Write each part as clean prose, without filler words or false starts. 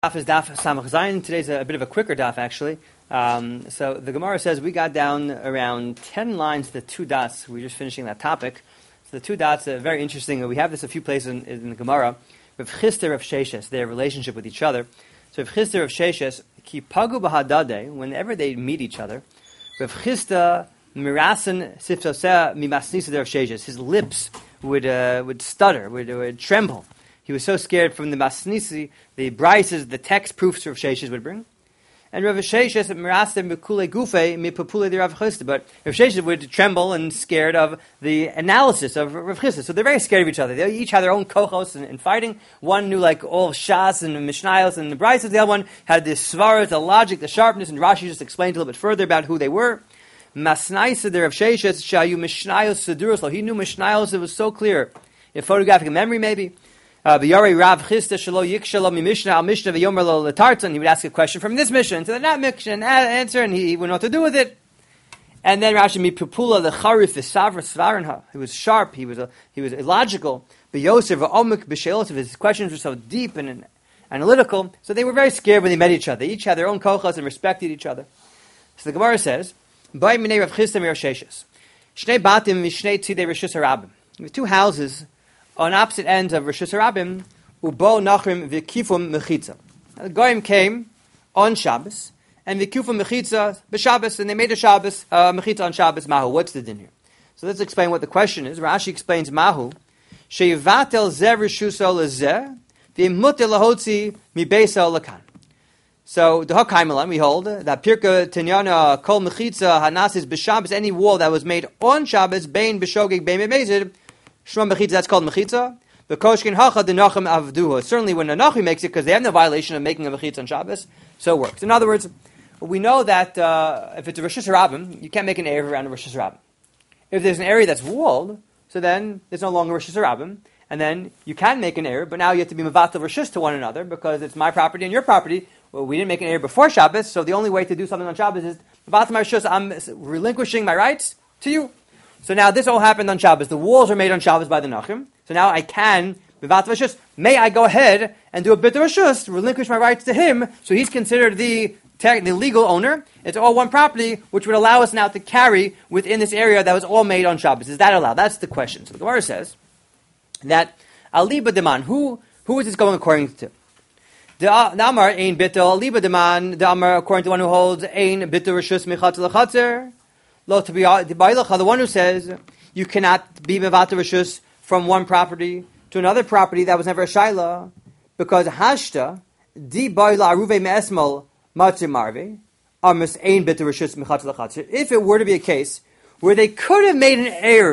Daf is Daf Samach Zayin. Today's a bit of a quicker daf, actually. So the Gemara says we got down around 10 lines to the two dots. We're just finishing that topic. So the two dots are very interesting. We have this a few places in the Gemara. Rav Chisda, Rav Sheshes, their relationship with each other. So Rav Chisda, Rav Sheshes, ki pagu b'hadadeh, whenever they meet each other, Rav Chisda mirasen siftoseh mimasnisa Rav Sheshes. His lips would stutter, would tremble. He was so scared from the masnisi, the brises, the text proofs Rav Sheshes would bring. And Rav Sheshes mirasen mikule gufe mipapule de Rav Chisda. But Rav Sheshes would tremble and scared of the analysis of Rav Chisda. So they're very scared of each other. They each had their own kochos in fighting. One knew like all Shas and Mishnayos and the brises. The other one had the svaras, the logic, the sharpness. And Rashi just explained a little bit further about who they were. Masnaisa de Rav Sheshes shayu Mishnayos seduros. He knew Mishnayos. It was so clear. In photographic memory, maybe. V'yarei Rav Chisda shelo yikshelo mi-mishnah al-mishnah v'yomer lo letartan. He would ask a question from this Mishnah to the that Mishnah and answer, and he would know what to do with it. And then Rashi mi-pupula l'charif v'savra svaranha. He was sharp. He was illogical. B'yosef v'omik b'sheilot. His questions were so deep and analytical. So they were very scared when they met each other. They each had their own kochas and respected each other. So the Gemara says, "B'ay minei Rav Chisda mi Rav Sheshes. Shnei batim mishnei tzidei Rishus harabim." We have two houses on opposite ends of Rishus harabim, ubo nachrim v'kifum mechitza. The goyim came on Shabbos, and v'kifum mechitza b'Shabbos, and they made a Shabbos mechitza on Shabbos. Mahu, what's the din here? So let's explain what the question is. Rashi explains Mahu, sheyivatel zeh rishuso lezeh v'immuter lahotzi mibeisa lakan. So the Hakaimelan we hold that Pirka Tinyana Kol Mechitza Hanasis b'Shabbos, any wall that was made on Shabbos, bein b'shogeg bein b'mezid. Shmam Mechitza, that's called Mechitza. The Koshkin Hacha, the Nachim Avduha. Certainly when the Nachim makes it, because they have no violation of making a Mechitza on Shabbos, so it works. In other words, we know that if it's a Rishus harabim, you can't make an area around a Rishus harabim. If there's an area that's walled, so then it's no longer Rishus harabim, and then you can make an area, but now you have to be Mevatel Rishus to one another, because it's my property and your property. Well, we didn't make an area before Shabbos, so the only way to do something on Shabbos is Mevatel my Rishus, I'm relinquishing my rights to you. So now this all happened on Shabbos. The walls are made on Shabbos by the Nachim. So now I can, B'vat Rishus, may I go ahead and do a bit of Rishus, relinquish my rights to him, so he's considered the legal owner. It's all one property, which would allow us now to carry within this area that was all made on Shabbos. Is that allowed? That's the question. So the Gemara says that Aliba Deman, who is this going according to? The Amar Ein Bitel, Aliba Deman, the Amar according to one who holds Ein Bitel Rishus Mechatz L'Chatzer. The one who says you cannot be mevatel rishus from one property to another property that was never a shaila, because hashta di baila aruve me'esmal matzir marve amas ein bit rishus mechatz lachatzer. If it were to be a case where they could have made an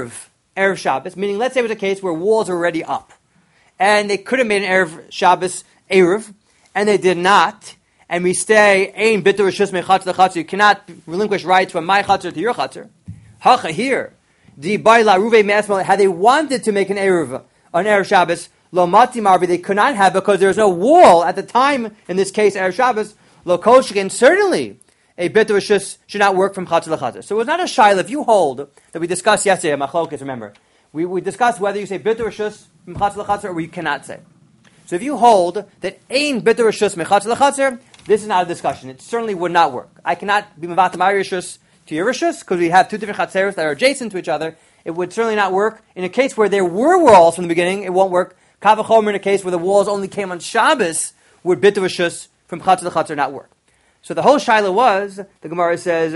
erev Shabbos, meaning let's say it was a case where walls are already up, and they could have made an erev Shabbos erev, and they did not. And we stay, ein bitur rishus mechatz lechatzer. You cannot relinquish rights from my chatzer to your chatzer. Hacha here, di baila ruve me'esmal. Had they wanted to make an erev Shabbos, lo mati marvi, they could not have, because there was no wall at the time. In this case, erev Shabbos, lo kol sheken. Certainly, a bitur rishus should not work from chatzer lechatzer. So it was not a shaila. If you hold that we discussed yesterday, machlokes. Remember, we discussed whether you say bitur rishus from chatzer lechatzer or you cannot say. So if you hold that ein bitur rishus mechatzer lechatzer, this is not a discussion. It certainly would not work. I cannot be mevatel my rishus to your rishus, because we have two different chatzeros that are adjacent to each other. It would certainly not work. In a case where there were walls from the beginning, it won't work. Kavachomer, in a case where the walls only came on Shabbos, would bitur rishus from chatzer to chatzer not work. So the whole shaila was, the Gemara says,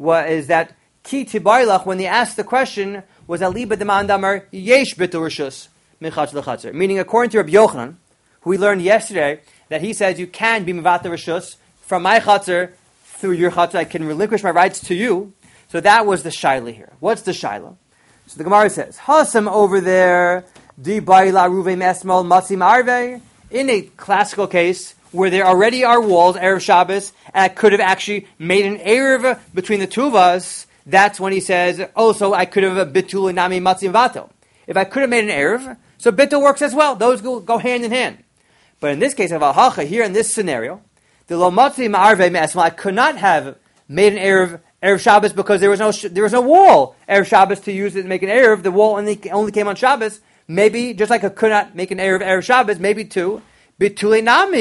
is that ki tibaylach, when they asked the question, was aliba demand amar yesh bitur rishus min chatzer to chatzer. Meaning, according to Rabbi Yochanan, who we learned yesterday, that he says you can be mevatel rishus from my chatzer through your chatzer. I can relinquish my rights to you. So that was the shaila here. What's the shaila? So the Gemara says, Hasam over there, di baila ruve mesmal matzim arve. In a classical case where there already are walls, erev Shabbos, and I could have actually made an erev between the two of us. That's when he says, so I could have a bitul nami matzim vatel. If I could have made an erev, so bitul works as well. Those go hand in hand. But in this case of Al-Hacha, here in this scenario, the Lomatzi Ma'arve Me'esma, I could not have made an Erev Shabbos, because there was no wall Erev Shabbos to use it to make an Erev. The wall only came on Shabbos. Maybe, just like I could not make an Erev Shabbos, maybe two, Bitule Nami,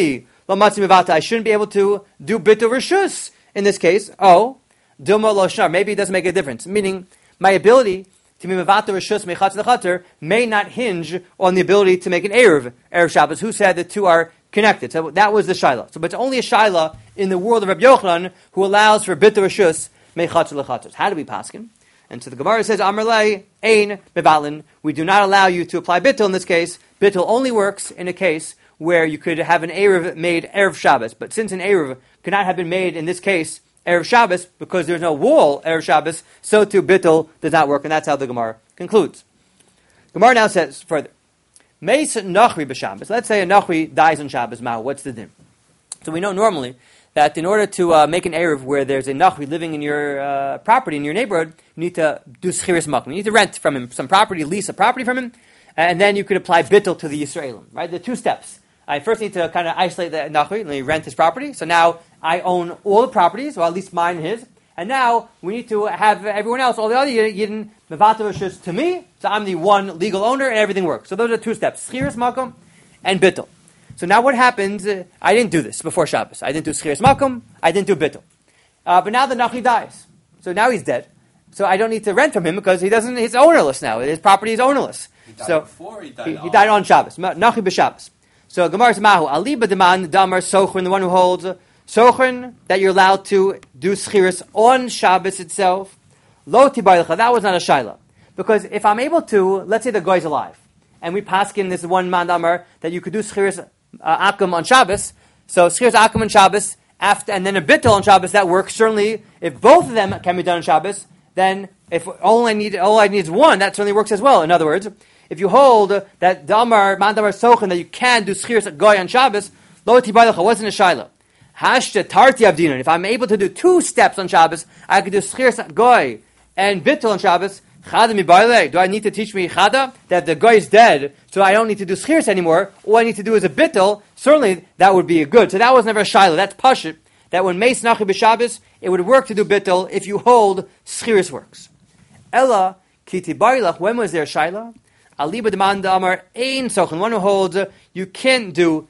I shouldn't be able to do bitul reshus in this case. Oh, dilma lo shnar. Maybe it doesn't make a difference. Meaning, my ability to be mevatel reshus mechatz lechater may not hinge on the ability to make an erev Shabbos. Who said the two are connected? So that was the shaila. So, but it's only a shaila in the world of Rabbi Yochanan who allows for bitul reshus mechatz lechater. How do we paskin? And so the Gemara says, Amrlei ein mevatlin. We do not allow you to apply bitul in this case. Bitul only works in a case where you could have an erev made erev Shabbos. But since an erev could not have been made in this case erev Shabbos because there's no wall erev Shabbos, so too bitul does not work, and that's how the Gemara concludes. Gemara now says further, Meis nachri b'Shabbos. Let's say a nachri dies on Shabbos. Mao, what's the din? So we know normally that in order to make an erev where there's a nachri living in your property, in your neighborhood, you need to do schiris makom. You need to rent from him some property, lease a property from him, and then you could apply bitul to the Yisraelim. Right? The two steps. I first need to kind of isolate the nachri, let me rent his property. So now I own all the properties, or at least mine and his. And now we need to have everyone else, all the other Yidden, mevatel reshus to me. So I'm the one legal owner, and everything works. So those are two steps: schiris makom and bitul. So now what happens? I didn't do this before Shabbos. I didn't do schiris makom. I didn't do bitul. But now the nachri dies. So now he's dead. So I don't need to rent from him because he doesn't. He's ownerless now. His property is ownerless. He died so before. He died on Shabbos. Nachri b'Shabbos. So Gemara says, Mahu Ali b'deman damar sochrin, the one who holds sochrin that you're allowed to do schiris on Shabbos itself. Lo tibaylecha. That was not a shaila, because if I'm able to, let's say the guy's alive, and we paskin this one man damar that you could do schiris akum on Shabbos. So schiris akum on Shabbos after, and then a bitul on Shabbos. That works certainly. If both of them can be done on Shabbos, then if all I need is one, that certainly works as well. In other words, if you hold that damar man damar sochen that you can do schiris goy on Shabbos, lo tibaylecha wasn't a shaila. Hashta tarti avdinon. If I'm able to do two steps on Shabbos, I could do schiris goy and bitul on Shabbos. Chada mibayle. Do I need to teach me chada that the guy is dead, so I don't need to do schiris anymore? All I need to do is a bitul. Certainly that would be a good. So that was never a shaila. That's pashut. That when meis nachri b'Shabbos, it would work to do bitul if you hold schiris works. Ella ki tibaylach. When was there a shaila? Ali b'deman damar ein sochen. One who holds you can't do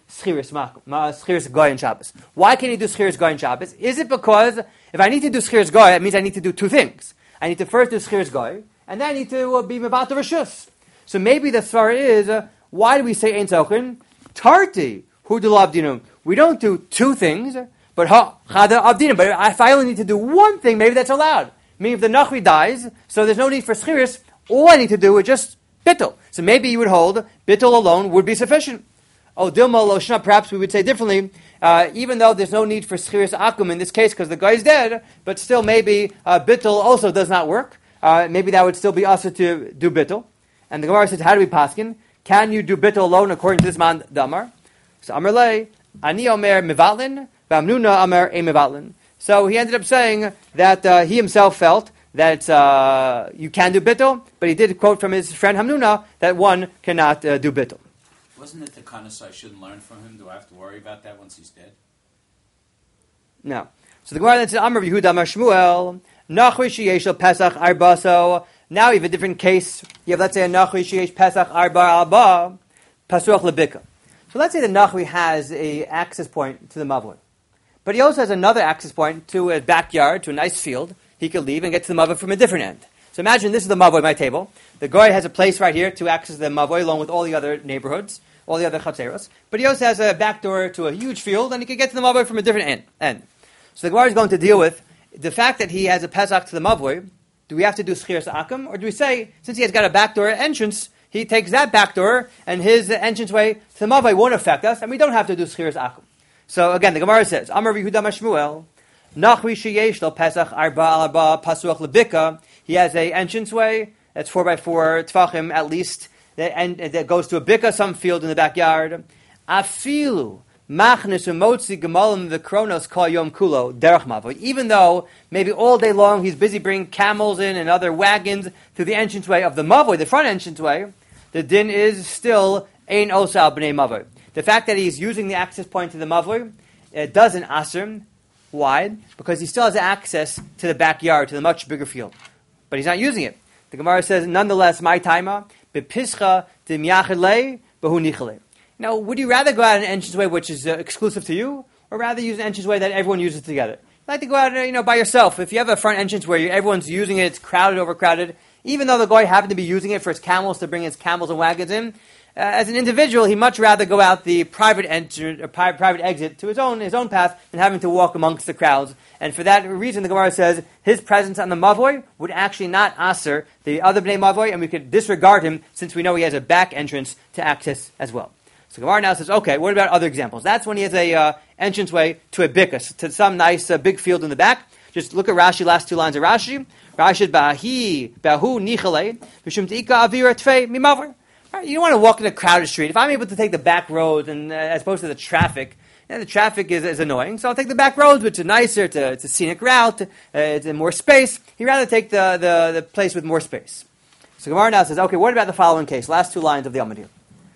schiris goy on Shabbos. Why can't you do schiris goy on Shabbos? Is it because if I need to do schiris goy, it means I need to do two things. I need to first do schiris goy, and then I need to be mevatel reshus. So maybe the svara is why do we say ein sochen? Tarti hu de avdinum. We don't do two things, but chada avdinum. But if I only need to do one thing, maybe that's allowed. Meaning if the nachri dies, so there's no need for schiris. All I need to do is just bitul. So maybe you would hold bitul alone would be sufficient. Oh, dilma lo shna, perhaps we would say differently. Even though there's no need for schiris akum in this case because the guy is dead, but still maybe bitul also does not work. Maybe that would still be usher to do bitul. And the Gemara says, how do we paskin? Can you do bitul alone according to this man damar? So Amrlei, ani omer mevatlin, v'amnuna omer e mevatlin. So he ended up saying that he himself felt that you can do bitul, but he did quote from his friend Hamnuna that one cannot do bitul. Wasn't it the kind of I shouldn't learn from him? Do I have to worry about that once he's dead? No. So the Gemara then says, Amar Yehuda Amar Shmuel, Nachri sheyesh Pesach arba. So now you have a different case. You have, let's say, a Nachri sheyesh Pesach arba abba, pasuach lebika. So let's say the Nachri has a access point to the Mavoi. But he also has another access point to a backyard, to a nice field. He could leave and get to the Mavoi from a different end. So imagine this is the Mavoi, my table. The Goy has a place right here to access the Mavoi along with all the other neighborhoods, all the other Chatzeros. But he also has a back door to a huge field and he can get to the Mavoi from a different end. So the Gemara is going to deal with the fact that he has a Pesach to the Mavoi. Do we have to do Schiras Akum? Or do we say, since he has got a back door entrance, he takes that back door and his entranceway to the Mavoi won't affect us and we don't have to do Schiras Akum. So again, the Gemara says, Amar Yehuda Mashmuel, Nachri sheyesh lo Pesach arba pasuach lebika. He has a entranceway that's 4x4 tefachim at least that goes to a bika, some field in the backyard. Afilu machnes umotzi gemalim the kronos kol yom kulo derech mavoi. Even though maybe all day long he's busy bringing camels in and other wagons to the entranceway of the mavoi, the front entranceway, the din is still ein osa b'nei mavoi. The fact that he's using the access point to the mavoi doesn't asr. Why? Because he still has access to the backyard, to the much bigger field. But he's not using it. The Gemara says, nonetheless, my taima, bepischa demyachele behu nichele. Now, would you rather go out an entranceway which is exclusive to you, or rather use an entranceway that everyone uses together? You like to go out, by yourself. If you have a front entrance where everyone's using it, it's crowded, overcrowded, even though the guy happened to be using it for his camels to bring his camels and wagons in, as an individual, he'd much rather go out the private exit to his own path than having to walk amongst the crowds. And for that reason, the Gemara says his presence on the mavoi would actually not aser the other bnei mavoi, and we could disregard him since we know he has a back entrance to access as well. So Gemara now says, okay, what about other examples? That's when he has a entranceway to a bikus, to some nice big field in the back. Just look at Rashi, last two lines of Rashi. Rashi, bahi, bahu, nichale, v'shum te'ika avira tfei mimavor. You don't want to walk in a crowded street. If I'm able to take the back road, and as opposed to the traffic, the traffic is annoying, so I'll take the back roads, which are nicer, it's a scenic route, it's in more space. He'd rather take the place with more space. So Gemara now says, okay, what about the following case? Last two lines of the Amud here.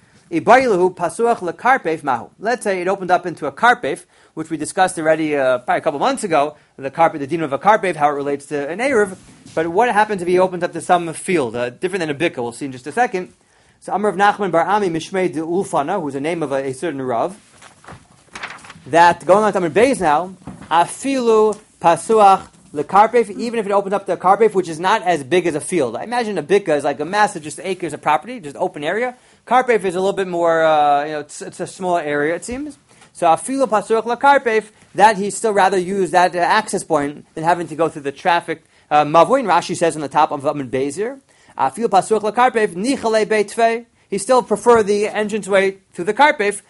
Let's say it opened up into a karpef, which we discussed already probably a couple months ago, the din of a karpef, how it relates to an eruv. But what happens if he opens up to some field, different than a bikah? We'll see in just a second. So Amr of Nachman Bar Ami Mishmei de Ulfana, who's the name of a certain Rav, that going on to Amr Beis now, Afilu Pasuach Lekarpef, even if it opens up to a karpef, which is not as big as a field. I imagine a bikah is like a massive just acres of property, just open area. Karpef is a little bit more, it's a smaller area, it seems. So Afilu Pasuach Lekarpef, that he still rather use that access point than having to go through the traffic. Mavoi, and Rashi says on the top of Amr Beis here, he still prefer the entranceway to the karpef.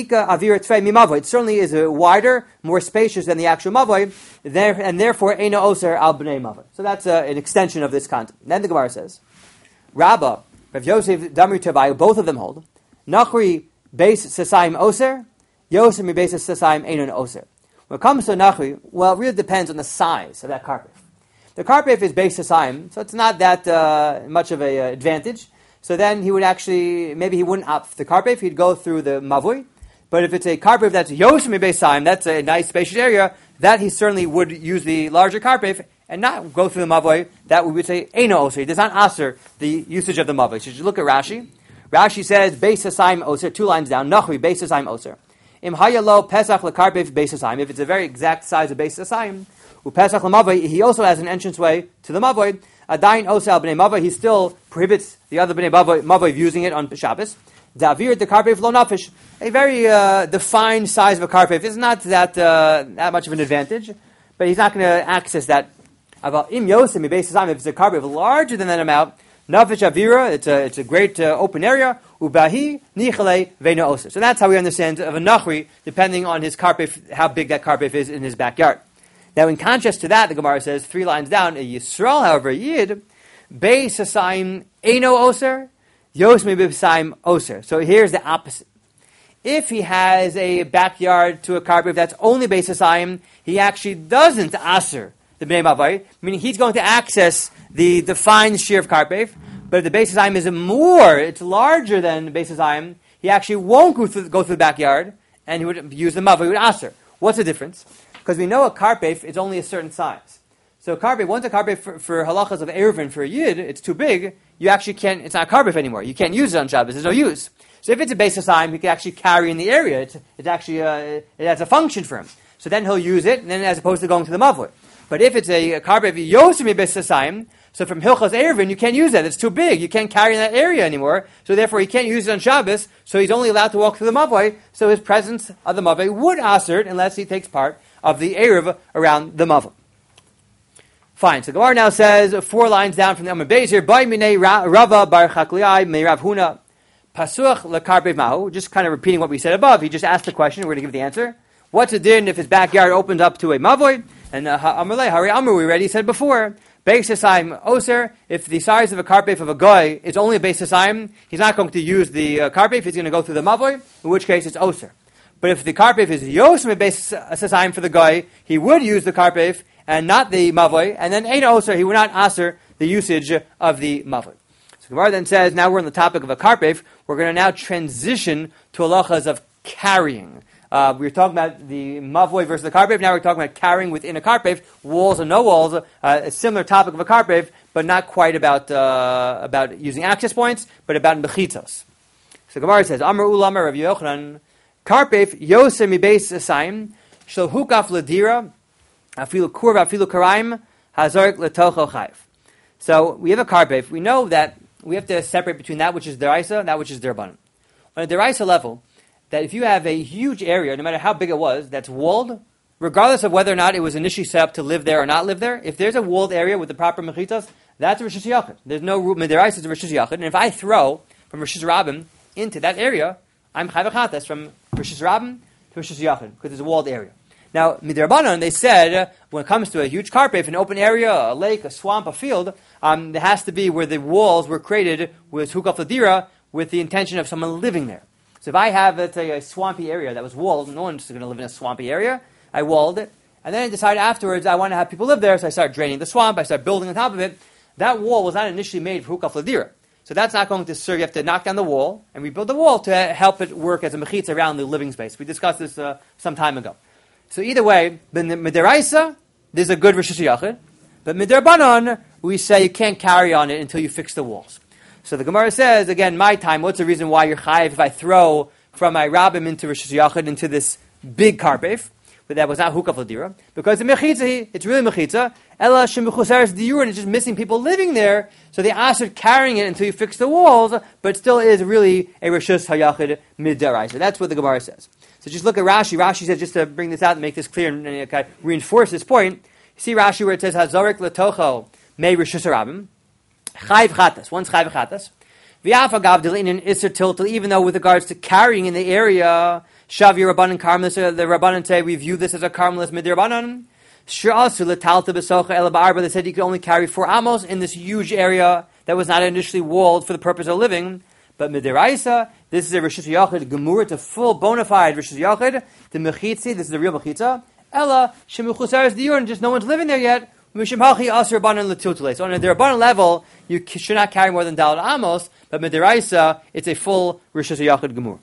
It certainly is wider, more spacious than the actual mavoi, and therefore eino oser al bnei mavoi. So that's an extension of this concept. Then the Gemara says, Rabba, Rav Yosef, Damri Tevayu, both of them hold. Nachri beis sasayim oser, Yosef mi beis sasayim eino oser. When it comes to Nachri, well, it really depends on the size of that karpef. The karpef is beis sasayim, so it's not that much of an advantage. So then he would actually, maybe he wouldn't opt for the karpef, he'd go through the mavui. But if it's a karpef that's yosem mi beis sasayim, that's a nice spacious area, that he certainly would use the larger karpef and not go through the mavui. That we would say eino oser. He does not aser the usage of the mavui. So you look at Rashi. Rashi says beis sasayim oser, 2 lines down, nachri beis sasayim oser. Im hayalo pesach lekarpef beis sasayim. If it's a very exact size of beis sasayim, Pesach Lamavoi, he also has an entranceway to the Mavoi. Adain Osal Bnei Mavoi, he still prohibits the other Bnei Mavoi using it on Shabbos. Davir the karpef lo nafish, a very defined size of a karpef is not that much of an advantage, but he's not going to access that. About im yosem if it's a karpef larger than that amount, nafish avira, it's a great open area. Ubahi nichale veina oser. So that's how we understand of a nachri, depending on his karpef, how big that karpef is in his backyard. Now, in contrast to that, the Gemara says 3 lines down, a Yisrael, however, a Yid, beis sasayim eino oser, yosmi b'sayim oser. So here's the opposite. If he has a backyard to a karpef that's only beis sasayim, he actually doesn't aser the bnei mavai, meaning he's going to access the defined shear of karpef, but if the beis sasayim is it's larger than the beis sasayim, he actually won't go through the backyard, and he would use the mavai, he would aser. What's the difference? Because we know a karpef is only a certain size. So once a karpef for halachas of eruvin for a yid, it's too big, you actually can't, it's not a karpef anymore. You can't use it on Shabbos, there's no use. So if it's a beis sasayim, he can actually carry in the area. It's actually, it has a function for him. So then he'll use it, and then as opposed to going to the mavoi. But if it's a karpef yosem beis sasayim, so from hilchas eruvin, you can't use that. It's too big. You can't carry in that area anymore. So therefore, he can't use it on Shabbos. So he's only allowed to walk through the mavoi. So his presence of the mavoi would aser it unless he takes part of the eruv around the mavoi. Fine. So Gemara now says 4 lines down from the Amud Beis here. By minei Rava bar Chakliai me Rav Huna pasuach lekarpef mahu. Just kind of repeating what we said above. He just asked the question. We're going to give the answer. What's the din if his backyard opens up to a mavoi? And Amrle Hari Amr, we already said before. Beis sasayim oser. If the size of a karpef of a goy is only a beis sasayim, he's not going to use the karpef. He's going to go through the mavoi. In which case it's oser. But if the karpef is yosem beis sasayim for the guy, he would use the karpef and not the mavoi, and then ein oser, he would not aser the usage of the mavoi. So Gemara then says, now we're on the topic of a karpef, we're going to now transition to halachas of carrying. We were talking about the mavoi versus the karpef, now we're talking about carrying within a karpef, walls or no walls, a similar topic of a karpef, but not quite about using access points, but about mechitzos. So Gemara says, Amar Ulama Rav Yochanan, Karpef Yosem Mibeis Asayim, Shel Hukaf Ladira, Afilu Kurv, Afilu Karaim, Hazark Letocho Chayv. So we have a Karpef. We know that we have to separate between that which is Deraisa and that which is Derbanan. On a Deraisa level, that if you have a huge area, no matter how big it was, that's walled, regardless of whether or not it was initially set up to live there or not live there, if there's a walled area with the proper mechitzas, that's a Rishus Yachid. There's no root, Deraisa is a Rishus Yachid, and if I throw from Rishus Rabbim into that area, I'm Chayv Chatas from Rishus Rabbim to Rishus Yachid, because it's a walled area. Now, Midrabanan, they said, when it comes to a huge karpef, an open area, a lake, a swamp, a field, there has to be where the walls were created with hukaf ladira, with the intention of someone living there. So if I have, let's say, a swampy area that was walled, no one's going to live in a swampy area, I walled it, and then I decide afterwards I want to have people live there, so I start draining the swamp, I start building on top of it. That wall was not initially made for hukaf ladira. So that's not going to serve. You have to knock down the wall and rebuild the wall to help it work as a mechitza around the living space. We discussed this some time ago. So either way, midiraisa, there's a good Rishus Yachid, but midirabanan, we say you can't carry on it until you fix the walls. So the Gemara says, again, my time, what's the reason why you're chayiv if I throw from my rabbim into Rishus Yachid, into this big karpef, but that was not hukaf ladira, because the mechitza, it's really mechitza, ela shemechusaris diurin, it's just missing people living there, so they asked carrying it until you fix the walls, but it still is really a Rishus Hayachid midiraisa. That's what the Gemara says. So just look at Rashi. Rashi says, just to bring this out and make this clear and reinforce this point, you see Rashi where it says, Hazorik letocho me Rishus Rabbim, Chayv Chatas, one's Chayv Chatas, V'yaf agav delinin iser tiltal, even though with regards to carrying in the area, Shav Rabbanan Karmelis, the Rabbanan say, we view this as a Karmelis Midir Rabbanan, Sh'asu letalta b'socha el ba'arba, they said you could only carry 4 amos in this huge area that was not initially walled for the purpose of living. But midiraisa, this is a Rishus Yachid Gemur, it's a full bona fide Rishus Yachid. The mechitzi, this is a real mechitza. Ella shemuchusaris diurin, just no one's living there yet. Mishim hachi asur rabbanan letutule. So on a rabbanan level, you should not carry more than dalad amos. But midiraisa, it's a full Rishus Yachid Gemur.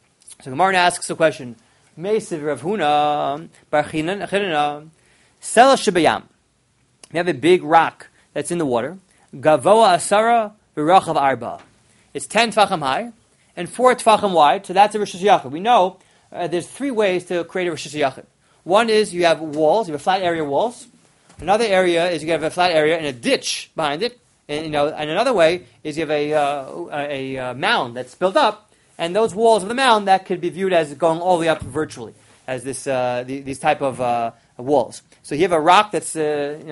So Gemara asks the question: Meisiv Rav Huna bar Chinana Sela shebayam. You have a big rock that's in the water. Gavoa asara v'rachav arba. It's 10 tfachim high and 4 tfachim wide, so that's a Rishus Yachid. We know there's 3 ways to create a Rishus Yachid. One is you have walls, you have flat area walls. Another area is you have a flat area and a ditch behind it. And another way is you have a mound that's built up, and those walls of the mound that could be viewed as going all the way up virtually, as these type of walls. So you have a rock that's in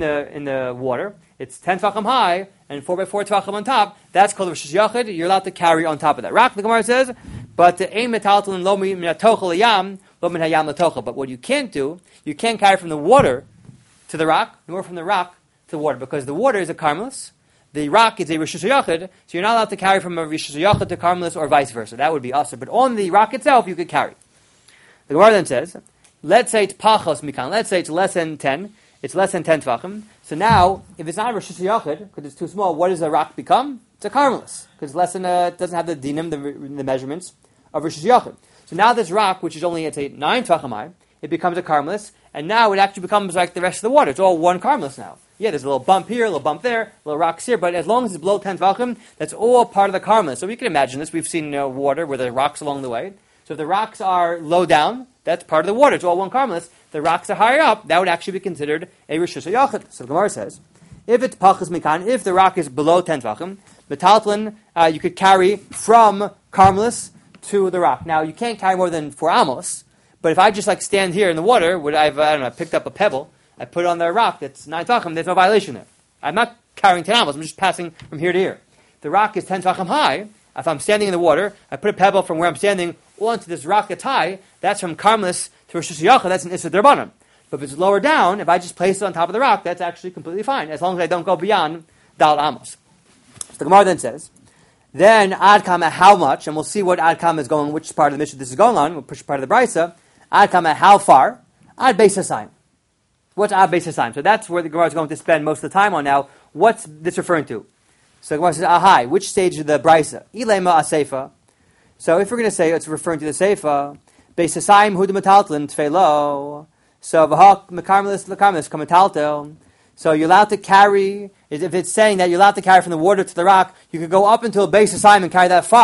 the water. It's 10 tfachim high and 4 by 4 tfachim on top. That's called Rishus Yachid. You're allowed to carry on top of that rock. The Gemara says, but ein metaltalin lo min hatochel hayam lo min hayam latochel. But what you can't do, you can't carry from the water to the rock, nor from the rock to the water, because the water is a karmelis, the rock is a Rishus Yachid, so you're not allowed to carry from a Rishus Yachid to karmelis or vice versa. That would be usher. But on the rock itself, you could carry. The Gemara then says, let's say it's pachos mikan. Let's say it's less than 10. It's less than 10 tefachim. So now, if it's not a Rishus Yachid, because it's too small, what does a rock become? It's a karmelis, because less than it doesn't have the dinim, the measurements of Rishus Yachid. So now this rock, which is only, let's say, 9 tefachim high, it becomes a karmelis, and now it actually becomes like the rest of the water. It's all one karmelis now. Yeah, there's a little bump here, a little bump there, a little rocks here, but as long as it's below 10 tefachim, that's all part of the karmelis. So we can imagine this. We've seen water where there are rocks along the way. So if the rocks are low down, that's part of the water. It's all one karmelis. The rocks are higher up, that would actually be considered a Rishus Yachid. So the Gemara says, if it's pachas mikan, if the rock is below 10 tvachim, metaltlin, you could carry from karmelis to the rock. Now, you can't carry more than 4 amos, but if I just stand here in the water, I picked up a pebble, I put it on the rock that's 9 tvachim, there's no violation there. I'm not carrying 10 amos, I'm just passing from here to here. The rock is 10 tvachim high. If I'm standing in the water, I put a pebble from where I'm standing onto this rock that's high, that's from karmelis to Rishus Yachid, that's an Issa D'Rabbanan. But if it's lower down, if I just place it on top of the rock, that's actually completely fine, as long as I don't go beyond Dal Amos. So the Gemara then says, then Ad Kama, how much, and we'll see what Ad Kama is going, which part of the Mishnah this is going on, which part of the Brisa, Ad Kama, how far? Ad Beis HaSayim. What's Ad Beis HaSayim? So that's where the Gemara is going to spend most of the time on now. What's this referring to? So the Gemara says, Ahai, which stage of the Brisa? Ilema Aseifa. So if we're going to say it's referring to the Seifa, Beis HaSayim Huda Metaltlin Tfeilo. So V'hak Mekarmelis Lekarmelis Kametaltel. So you're allowed to carry, if it's saying that you're allowed to carry from the water to the rock, you could go up until Beis HaSayim and carry that far,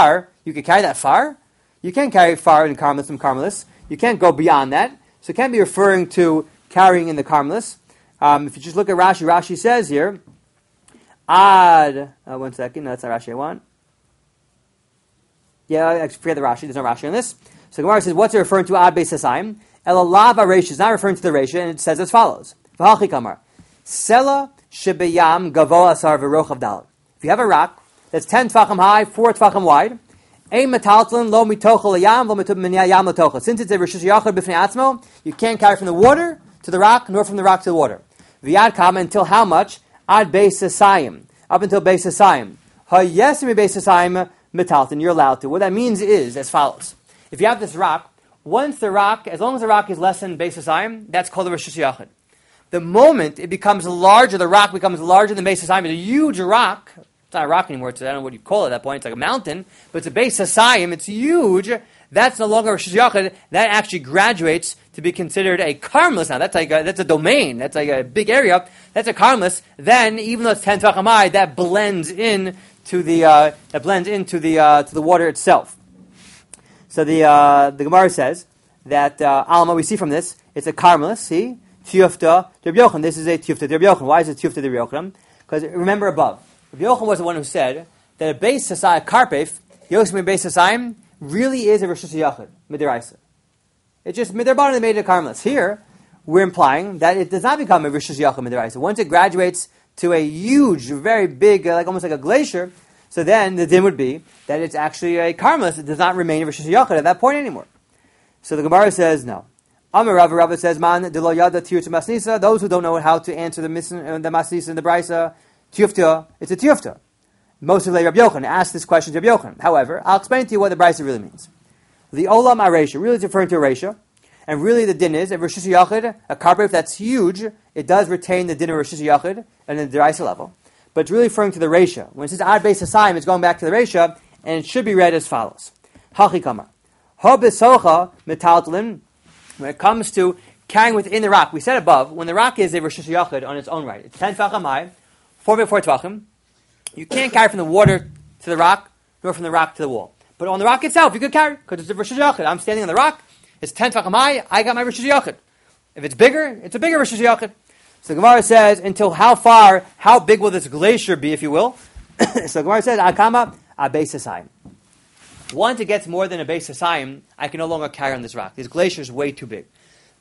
You could carry that far. You can't carry far in Carmelis from Carmelis. You can't go beyond that. So it can't be referring to carrying in the Carmelis. If you just look at Rashi, Rashi says here, one second, no, that's not Rashi I want. Yeah, I forget the Rashi, there's no Rashi on this. So Gemara says, what's it referring to? Ad Beis Hasayim. Elalav Aresh is not referring to the Reisha, and it says as follows. V'halchi kamar. Sela shebeyam gavo asar v'rochav daled. If you have a rock that's 10 tfachim high, 4 tfachim wide, ein metaltlin lo mitochel yam lo mitub min yam latochel. Since it's a rishus yachad b'fnei atzmo, you can't carry from the water to the rock, nor from the rock to the water. V'yad kama, until how much? Ad Beis Hasayim. Up until Beis Hasayim. Hayesim Beis Hasayim metaltlin. You're allowed to. What that means is as follows. If you have this rock, as long as the rock is less than Beis Hasayim, that's called a rishus yachad. The moment it becomes larger, the rock becomes larger than Beis Hasayim. It's a huge rock. It's not a rock anymore. I don't know what you call it at that point. It's like a mountain. But it's a Beis Hasayim. It's huge. That's no longer a rishus yachad. That actually graduates to be considered a Carmelis. Now, that's a domain. That's like a big area. That's a Carmelis. Then, even though it's 10 tefachim high, that blends in to the water itself. So the Gemara says that Alma, we see from this, it's a Carmelis. See, Tiyufta Rabbi Yochanan. This is a Tiyufta Rabbi Yochanan. Why is it Tiyufta Rabbi Yochanan? Because remember above, Rabbi Yochanan was the one who said that a Beis Hasayim Karpef, Yosim Beis Hasayim, really is a rishus yachad midiraisa. It's just midarbanan they made it a Carmelis. Here, we're implying that it does not become a rishus yachad midiraisa. Once it graduates to a huge, very big, almost like a glacier, so then the din would be that it's actually a Carmelis. It does not remain a rishus yachad at that point anymore. So the Gemara says no. Amar Rava says man de lo yada tirut masnisa. Those who don't know how to answer the masnisa and the brisa tiyufta, it's a tiyufta. Most of Rabbi Yochanan asked this question to Rabbi Yochanan. However, I'll explain to you what the brisa really means. The olam aresha really is referring to a resha, and really the din is a rishus yachid, a carpet that's huge. It does retain the din of rishus yachid and the deraisa level, but it's really referring to the resha. When it says ad beis hasayim, it's going back to the resha, and it should be read as follows: Hachi kamar ha besocha metaltlin. When it comes to carrying within the rock, we said above, when the rock is a rishus yachid on its own right, it's 10 tvachim high, 4 tvachim. You can't carry from the water to the rock, nor from the rock to the wall. But on the rock itself, you could carry, because it's a rishus yachid. I'm standing on the rock, it's 10 tvachim high, I got my rishus yachid. If it's bigger, it's a bigger rishus yachid. So the Gemara says, until how big will this glacier be, if you will? So the Gemara says, Akama a Beis Hasayim. Once it gets more than a Beis Hasayim, I can no longer carry on this rock. This glacier is way too big.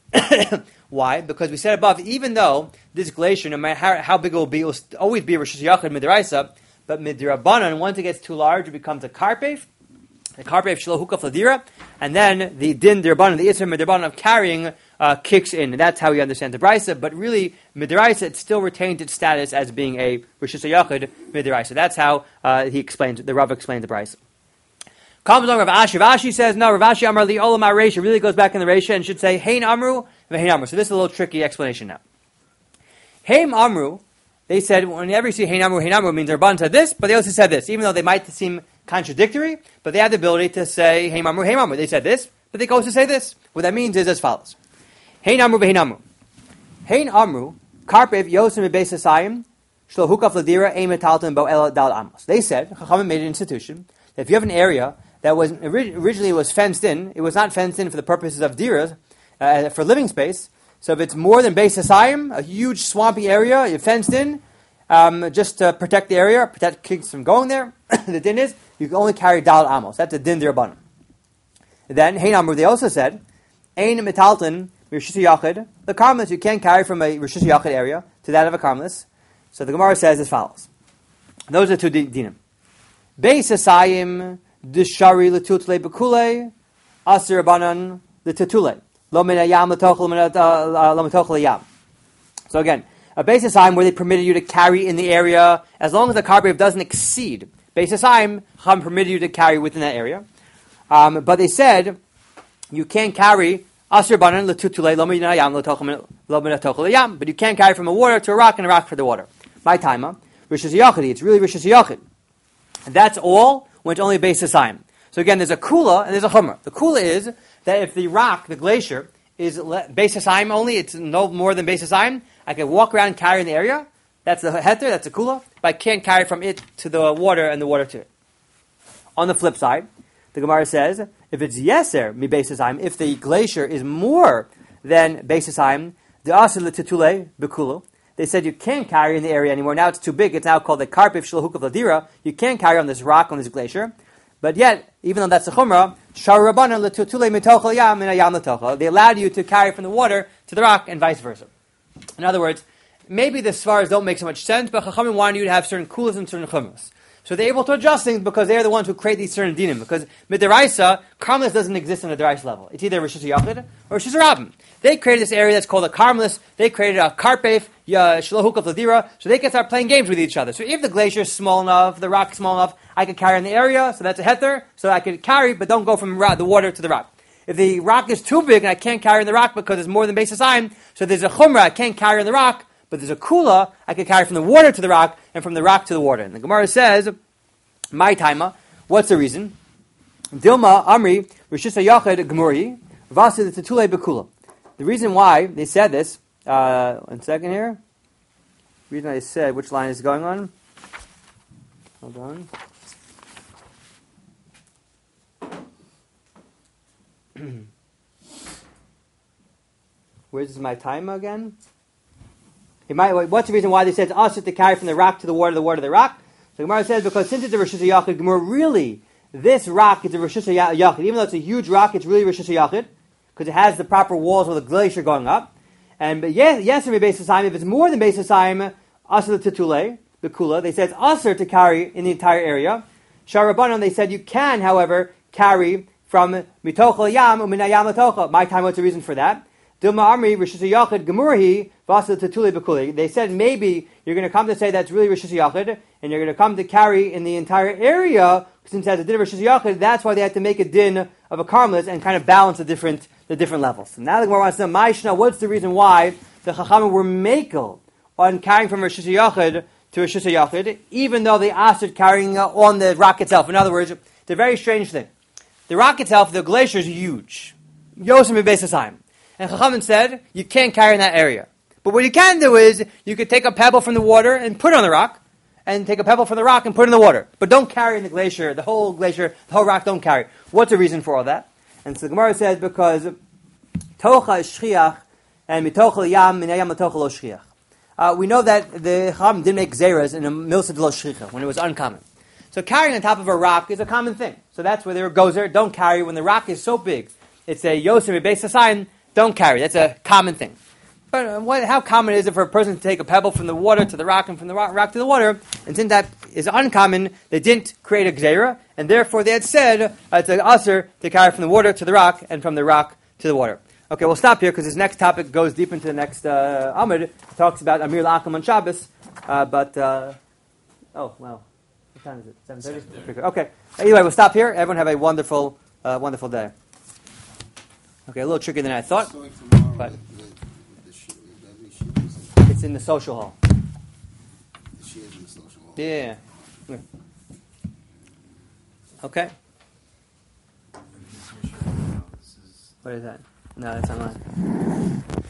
Why? Because we said above, even though this glacier, no matter how big it will always be a rishus yachid midiraisa, but midirabanan, once it gets too large, it becomes a karpef shelo hukaf ladira, and then the din dirabanan, the isra midirabanan of carrying kicks in, and that's how we understand the brisa. But really, midiraisa, it still retains its status as being a rishus yachid midiraisa. That's how the Rav explains the brisa. Comes along Rav Ashi. Rav Ashi says, no, Rav Ashi Amar Li Olam HaReisha really goes back in the Reisha and should say, Hein Amru, Vein Amru. So this is a little tricky explanation now. Hein Amru, they said, whenever you see Hein Amru means Rabban said this, but they also said this, even though they might seem contradictory, but they have the ability to say Hein Amru. They said this, but they can also say this. What that means is as follows. Hein Amru, Vein Amru. Hein Amru, Karpev Yosim Beis Hasayim, Shlo Hukaf Ladira, Ein Metalton Bo El Dal Amos. They said, Chachamim made an institution, that if you have an area that was originally was fenced in, it was not fenced in for the purposes of diras, for living space. So if it's more than Beis Hasayim, a huge swampy area, you're fenced in, just to protect the area, protect kids from going there. The din is, you can only carry Dal Amos. That's a din d'Rabbanan. Then, Hein Amru, they also said, Ein Metalton, Rishus Yachid, the Carmelis, you can't carry from a Rishus Yachid area to that of a Carmelis. So the Gemara says as follows. Those are two dinim. Beis Hasayim, Dishari L'tutle B'kulei, Aser Banan L'tutule, Lo Min Hayam L'tochel Yam. So again, a Beis Hasayim where they permitted you to carry in the area, as long as the carpet doesn't exceed. Beis Hasayim, Chacham permitted you to carry within that area. But they said, you can't carry Aser Banan L'tutule, Lo Min Hayam L'tochel Yam, but you can't carry from a water to a rock and a rock for the water. My time, Rishus Yachid, it's really Rishus Yachid. And that's all when it's only a Beis Hasayim. So again, there's a kula and there's a chumrah. The kula is that if the rock, the glacier, is Beis Hasayim only, it's no more than Beis Hasayim, I can walk around and carry in the area. That's the heter, that's a kula, but I can't carry from it to the water and the water to it. On the flip side, The Gemara says, if it's yeser mi Beis Hasaim, if the glacier is more than Beis Hasaim, the asur l'titule bekulu. They said you can't carry in the area anymore. Now it's too big. It's now called the karpif shlohuk of ladira. You can't carry on this rock, on this glacier. But yet, even though that's the chumrah, shar rabbanan l'titule mitochel yam min hayam l'tochel. They allowed you to carry from the water to the rock and vice versa. In other words, maybe the svaras don't make so much sense, but Chachamim wanted you to have certain kulas and certain chumras. So they're able to adjust things because they're the ones who create these certain dinim. Because midiraisa, karmelis doesn't exist on a deraisa level. It's either Rishus Yachid or Rishus Rabbim. They created this area that's called a karmelis. They created a karpef, shlohuk of ladira, so they can start playing games with each other. So if the glacier is small enough, the rock is small enough, I can carry in the area, so that's a heter, so I can carry, but don't go from the water to the rock. If the rock is too big and I can't carry in the rock because it's more than Beis Hasaim, so there's a chumrah, I can't carry in the rock, but there's a kula, I can carry from the water to the rock, and from the rock to the water. And the Gemara says, my taima, what's the reason? Dilma Amri Rishus Yachid Gemuri Vasid Tetule Bekula. The reason why they said this, 1 second here. The reason I said which line is going on. Hold on. Where's my taima again? What's the reason why they said it's us to carry from the rock to the water to the rock? So Gemara says because since it's a Rishus Yachid Gemara, really this rock is a Rishus Yachid. Even though it's a huge rock, it's really Rishus Yachid because it has the proper walls with a glacier going up. But yes, if it's more than Beis Hasaim, asur l'titule the kula. They said it's asur to carry in the entire area. Shar Rabbanan, they said you can, however, carry from mitochel yam u'min hayam l'tochel. My time, what's the reason for that? Dilma Amri Rishus Yachid Gemurhi Vasil Tetule Bekuli. They said maybe you're going to come to say that's really Rishus Yachid, and you're going to come to carry in the entire area since it has a din of Rishus Yachid. That's why they had to make a din of a karmelis and kind of balance the different levels. And now the Gemara wants to know, Ma'ishna, what's the reason why the Chachamim were makel on carrying from Rishus Yachid to Rishus Yachid, even though they asked it carrying on the rock itself? In other words, it's a very strange thing. The rock itself, the glacier is huge. Yosem Beis Hasaim. And Chachamim said, you can't carry in that area. But what you can do is, you could take a pebble from the water and put it on the rock, and take a pebble from the rock and put it in the water. But don't carry in the glacier, the whole rock, don't carry. What's the reason for all that? And so the Gemara says, because Tocha is Shchiach, and Mitochel Yam, Min Hayam Mitochel Lo Shchiach. We know that the Chachamim didn't make Zeras in a Milsa de Lo Shchicha, when it was uncommon. So carrying on top of a rock is a common thing. So that's where there goes there, don't carry. When the rock is so big, it's a Yosef Beis Hasaim, don't carry. That's a common thing. But how common is it for a person to take a pebble from the water to the rock and from the rock to the water? And since that is uncommon, they didn't create a gzeira, and therefore they had said it's an asur to carry from the water to the rock and from the rock to the water. Okay, we'll stop here because this next topic goes deep into the next Amud. It talks about Amir L'Akam on Shabbos. Oh, wow. What time is it? 7:30? Okay. Anyway, we'll stop here. Everyone have a wonderful day. Okay, a little trickier than I thought. But it's in the social hall. Yeah. Okay. What is that? No, that's online.